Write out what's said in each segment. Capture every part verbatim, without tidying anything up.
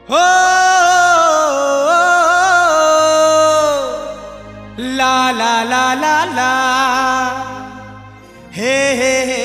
हो ला ला ला ला ला हे हे हे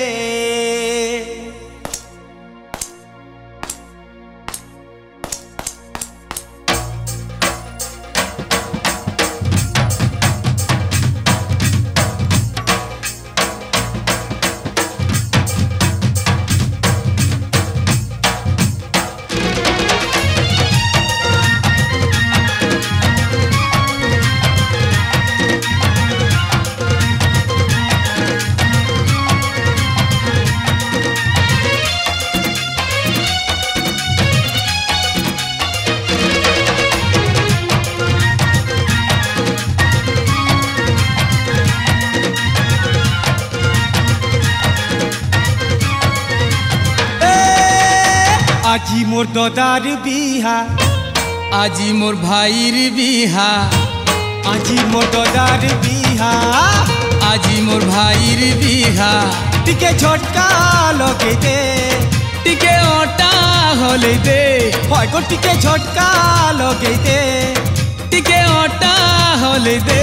আজি মোর দাদার বিহা, আজি মোর ভাইর বিহা, আজি মোর দাদার বিহা, আজি মোর ভাইর বিহা। টিকে ঝটকা লগে দে, টিকে ওটা হলে দে, হয় গো টিকে ঝটকা লগে দে, টিকে ওটা হলে দে।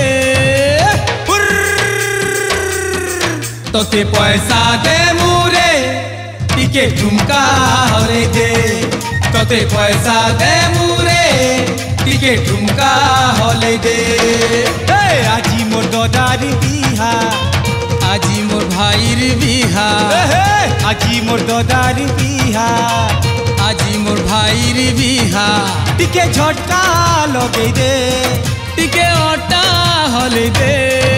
তোতে পয়সা দে মুরে, টিকে ঠুমকা হলে দে, তোতে পয়সা দে মুরে, টিকে ঠুমকা হলে দে। আজি মোর দাদার বিহা, আজি মোর ভাইর বিহা, আজি মোর দাদার বিহা, আজি মোর ভাইর বিহা। টিকে ঝটকা লগে দে, টিকে ওটা হলে দে।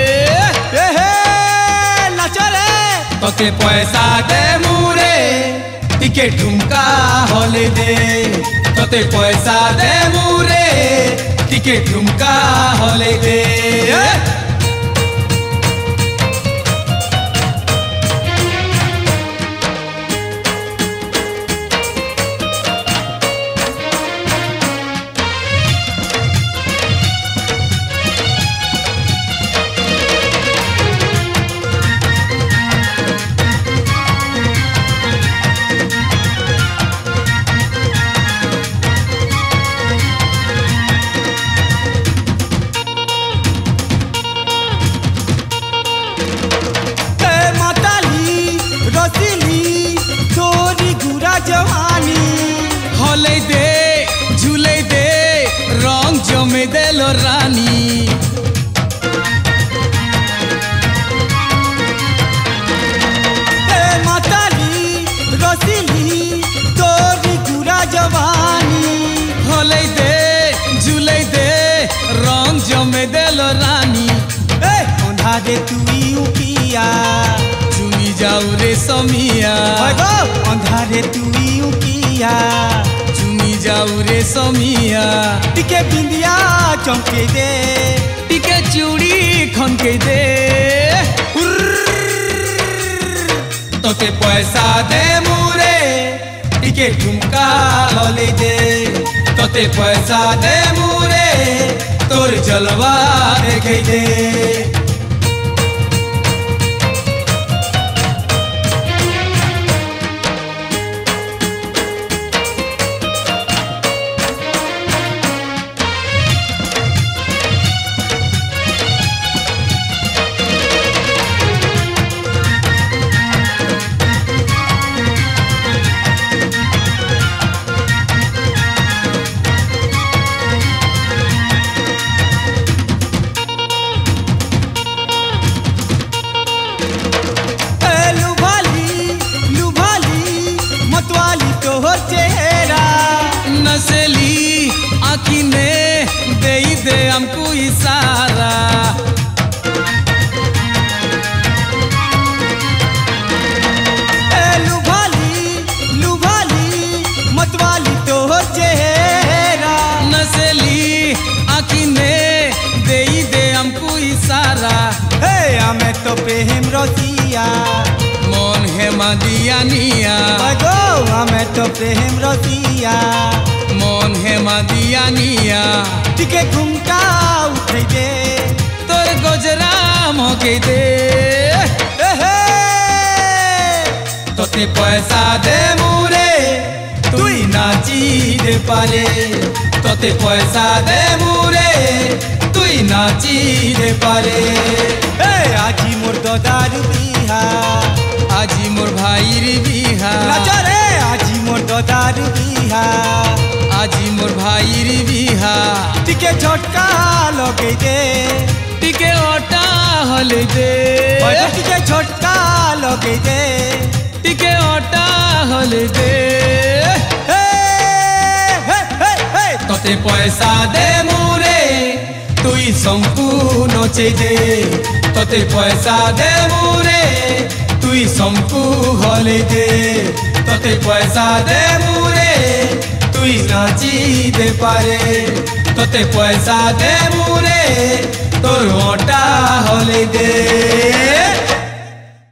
নাচরে তোতে পয়সা দে মুরে, টিকে ঠুমকা হলে দে, তোতে পয়সা দে মুরে, টিকে ঠুমকা হলে দে। जवानी हले दे झूले दे रंग जमे देलो रानी। ए माताली रसीली तोरी गुरा जवानी, हले दे झूले दे रंग जमे देलो रानी। ए अंधारे तुई उकिया, चुमी जाऊ रे समिया, अंधारे तुई उकिया, चुमी जाऊ रे समिया। टिके बिंदिया चमके दे, टिके चूड़ी खनके दे। तोते पैसा दे मुरे, टिके ठुमका हले दे, तोते पैसा दे मुरे, तोर जलवा देखे दे। नसेली आँखी ने दे दे हमको इशारा। लुभाली लुभाली मतवाली तो चेहरा, नसेली आँखी ने दे दे हमको इशारा। हे हमें तो प्रेम रसिया, मन हेमा दिया निया, गो हमें तो प्रेम रसिया, मन हेमा दिया निया। टिके घुमका उठे दे, तोर गजरा मोके दे। तोते पैसा दे मुरे, तुई ना নাচি দে পারে তোতে পয়সা দে মুরে তুই নাচি দে পারে এ আজি মোর দদার বিহা আজি মোর ভাইর বিহা নাচ রে আজি মোর দদার বিহা আজি মোর ভাইর বিহা টিকে ঝটকা লগে দে টিকে ওটা হলে দে টিকে ঝটকা লগে দে টিকে ওটা হলে দে হে হে হে হে তোতে পয়সা দে মুরে তুই সম্পূর্ণ নচে দে তোতে পয়সা দে মুরে তুই সম্পূ হলে দে তোতে পয়সা দে মুরে তুই নাচি দে পারে তোতে পয়সা দে মুরে তোর ওটা হলে দে